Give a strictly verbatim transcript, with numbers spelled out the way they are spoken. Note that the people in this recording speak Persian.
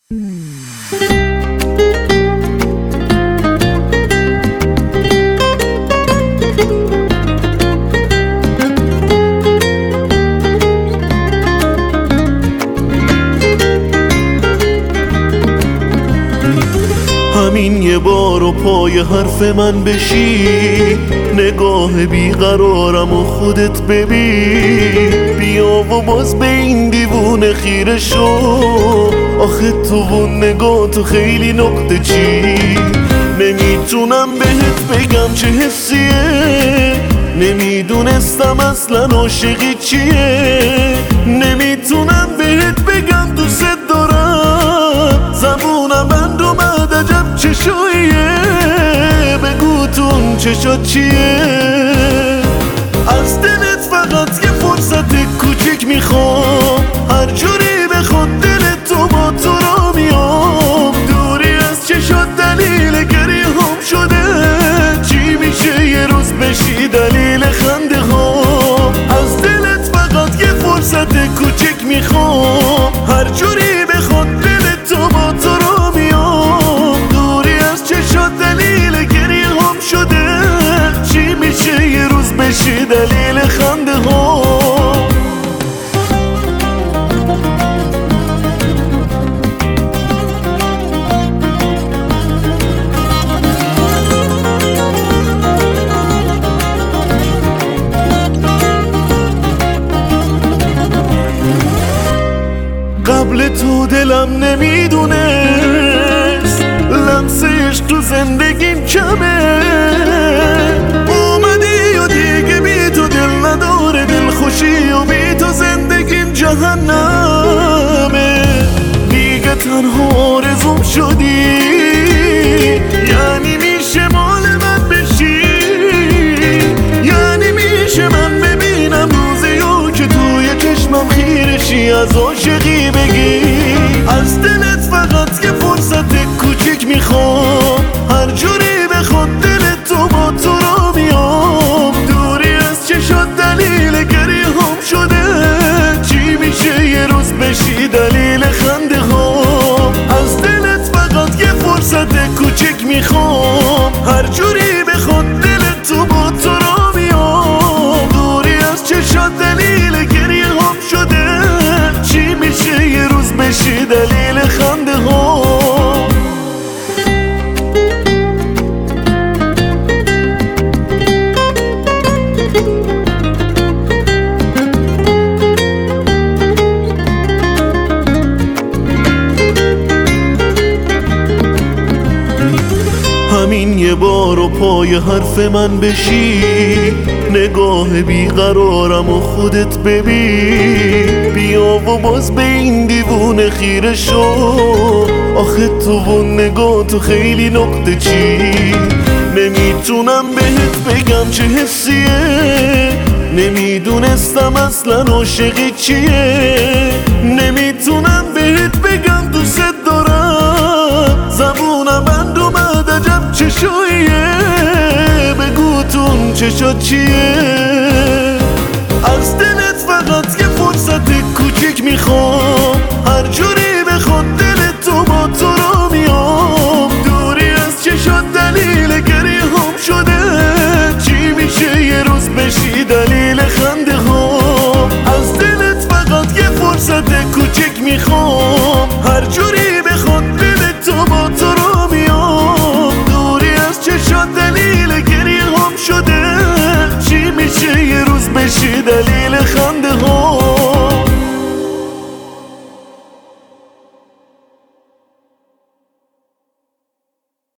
همین یه بار و پای حرف من بشی، نگاه بیقرارم و خودت ببین. بیا و باز به این دیوونه خیره شو، آخه تو و نگاه تو خیلی نقطه چی. نمیتونم بهت بگم چه حسیه، نمیدونستم اصلا عاشقی چیه. نمیتونم بهت بگم دوست دارم، زبونم بند اومد عجب چشاییه. بگو تو اون چشات چیه، از دلت فقط یه فرصت کوچیک میخوام. هر جوری بخواد دلت تو با تو را میام. دوری از چشات دلیل گریه هم شده، چی میشه یه روز بشی دلیل خنده ها. از دلت فقط یه فرصت کوچیک میخوام. هر جوری بخواد دلت تو با تو را میام. دوری از چشات دلیل گریه هم شده، چی میشه یه روز بشی دلیل خنده ها. قبل تو دلم نمیدونست لمسش تو زندگیم کمه. اومدی و دیگه بی تو دل نداره دل خوشی، و بی تو زندگیم جهنمه. دیگه تنها آرزوم شدی، یعنی میشه مال من بشی. یعنی میشه من ببینم روزی و که توی چشمم خیرشی، از عاشقی بگی. از دلت فقط یه فرصت کوچیک میخوام. هر جوری بخواد دلت تو با تو را میام. دوری از چشات دلیل گریه هم شده، چی میشه یه روز بشی دلیل خنده ها. از دلت فقط یه فرصت کوچیک میخوام. هر جوری بخواد دلت تو با تو را میام. دوری از چشات دلیل گریه هم شده، چی میشه یه روز بشی دلیل خنده ها. همین یه بار و پای حرف من بشی، نگاه بیقرارم و خودت ببین. بیا و باز به این دیوونه خیره شو، آخه تو و نگاه تو خیلی نقطه چی. نمیتونم بهت بگم چه حسیه، نمیدونستم اصلا عاشقی چیه. نمیتونم بهت بگم دوست دارم، زبونم بند اومد عجب چشاییه. بگو تو اون چشات چیه،